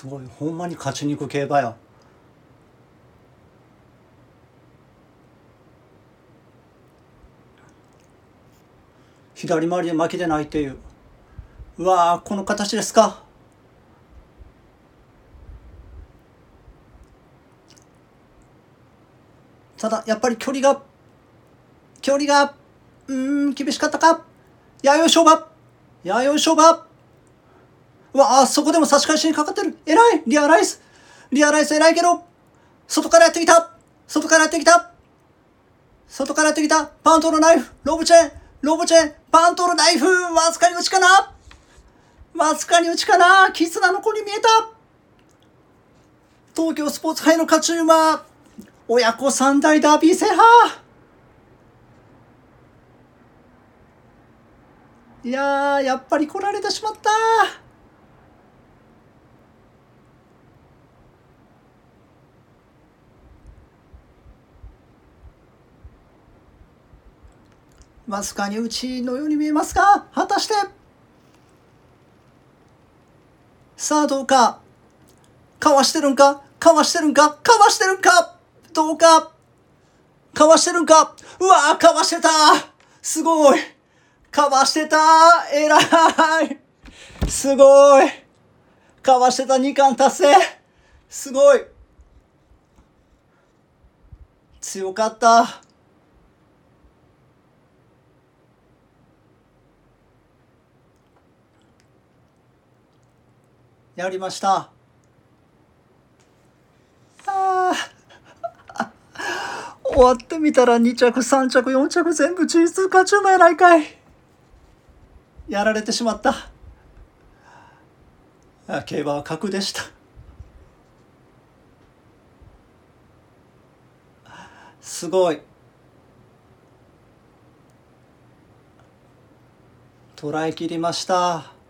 すごい、ほんまに勝ちに行く競馬や。左回りで負けてないっていう。うわー、この形ですか。ただやっぱり距離が厳しかったか。弥生賞馬、うわあ、そこでも差し返しにかかってる。偉い、リアライス偉いけど、外からやってきた、パントのナイフ、ロブチェン、パントのナイフ、わずかに内かな、絆の子に見えた。東京スポーツ杯の勝ち馬、親子三大ダービー制覇。いやー、やっぱり来られてしまった。わずかに内のように見えますが、果たしてさあどうか。かわしてるんか、どうか。かわしてるんか。うわー、かわしてた。すごい。かわしてた。偉い。すごい。かわしてた。2冠達成。すごい。強かった。やりました。終わってみたら2着、3着、4着全部 G2 勝ち馬やないかい。やられてしまった。競馬は格でした。すごい。捉えきりました。